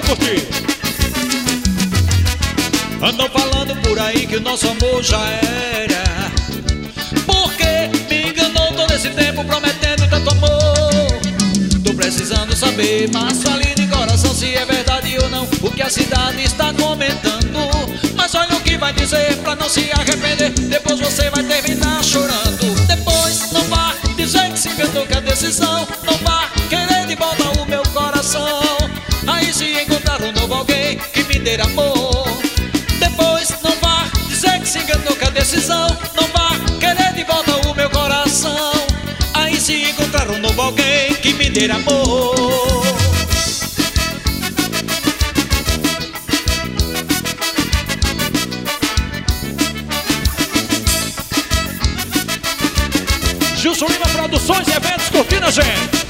curtir. Andam falando por aí que o nosso amor já era, porque me enganou todo esse tempo prometendo tanto amor. Tô precisando saber, mas fale de coração, se é verdade ou não o que a cidade está comentando. Mas olha o que vai dizer pra não se arrepender, depois você vai terminar chorando. Depois não vá dizer que se enganou com a decisão, não vá querer de volta o meu coração. Aí se encontrar um novo alguém que me dê amor. Depois não vá dizer que se enganou com a decisão, não vá querer de volta o meu coração. Aí se encontrar um novo alguém que me dê amor. Gilson Lima Produções e Eventos, curtindo a gente.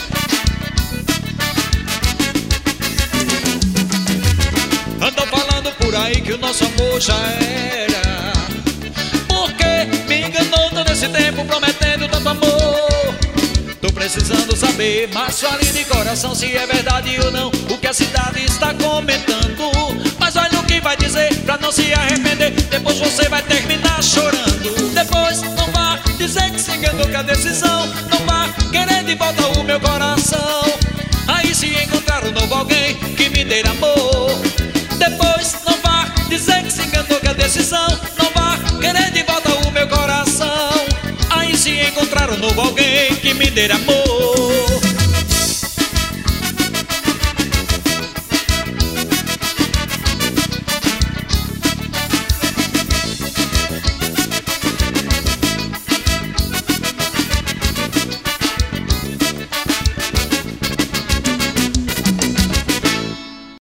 Andam falando por aí que o nosso amor já era, porque me enganou todo esse tempo prometendo tanto amor. Tô precisando saber, mas fale de coração, se é verdade ou não o que a cidade está comentando. Mas olha o que vai dizer pra não se arrepender, depois você vai terminar chorando. Depois não vá dizer que se enganou com a decisão, não vá querer de volta o meu coração. Aí se encontrar um novo alguém que me dê amor. Depois não vá dizer que se enganou com a decisão, não vá querer de volta o meu coração. Aí se encontrar um novo alguém que me dê amor.